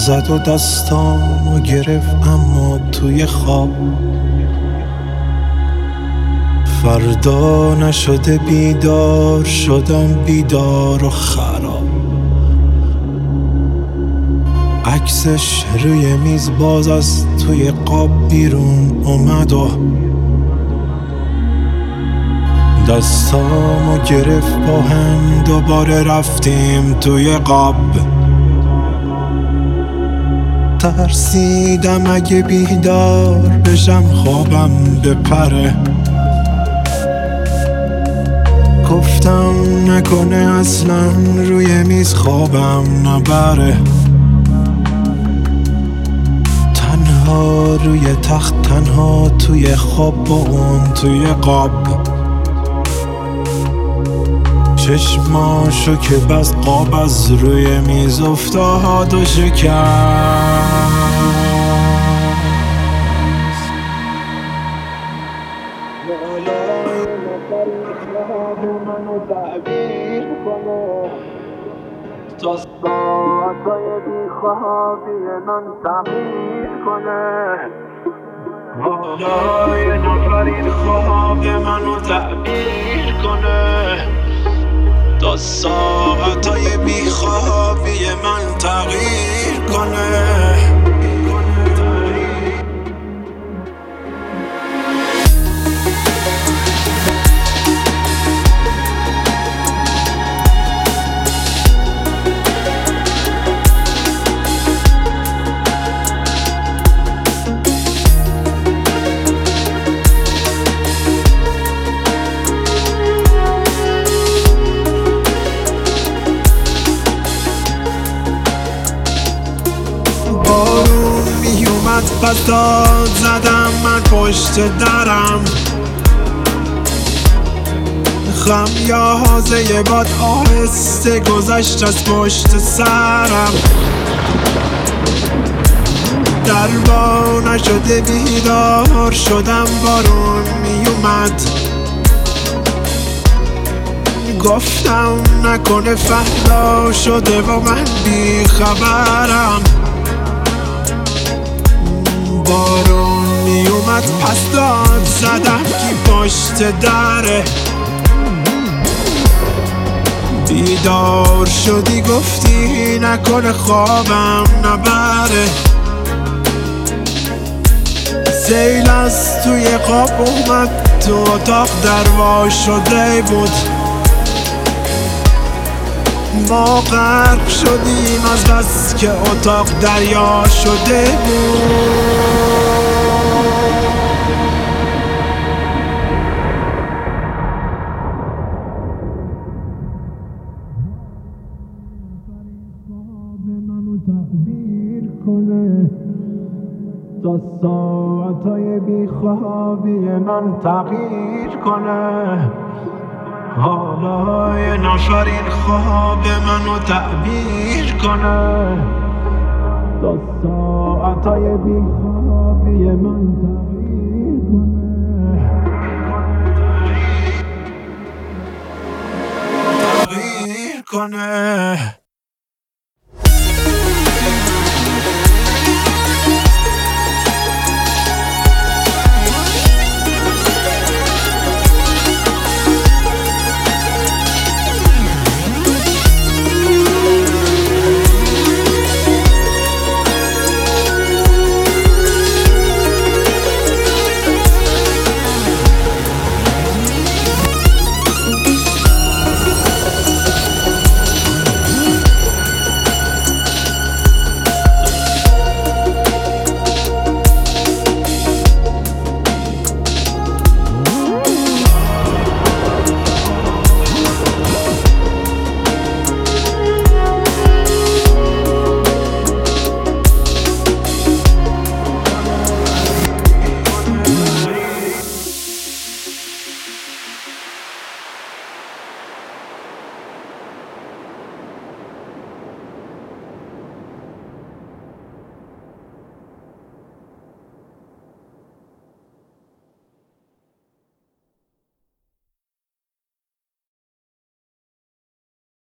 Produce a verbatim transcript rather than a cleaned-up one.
زد و دستامو گرفت اما توی خواب. فردا نشده بیدار شدم، بیدار و خراب. عکسش روی میز باز از توی قاب بیرون اومد و دستامو گرفت با هم دوباره رفتیم توی قاب. ترسیدم اگه بیدار بشم خوابم بپره. گفتم نکنه اصلا روی میز خوابم نبره. تنها روی تخت، تنها توی خواب با اون توی قاب. چشماشو که بس قاب از روی میز افتاد و شکست. منو تعبیر کنه تا ساعتای بیخوابی من تغییر کنه. حالا یه نفر این خواب منو تعبیر کنه تا ساعتای بیخوابی من تغییر کنه. بارون میومد پس داد زدم من پشت درم. خمیازه باد آهسته گذشت از پشت سرم. دربا نشده بیدار شدم، بارون میومد. گفتم نکنه فردا شده و من بیخبرم. بارون میومد پس داد زدم کی پشت دره. بیدار شدی گفتی نکنه خوابم نبره. سیل از توی خواب اومد تو اتاق دروا شده بود. ما غرق شدیم از بس که اتاق دریا شده بود. منو تعبیر کنه تا ساعتای بیخوابی من تغییر کنه. حالا یه نفر این خواب منو تعبیر کنه تا ساعتای بیخوابی من تغییر کنه. تغییر کنه.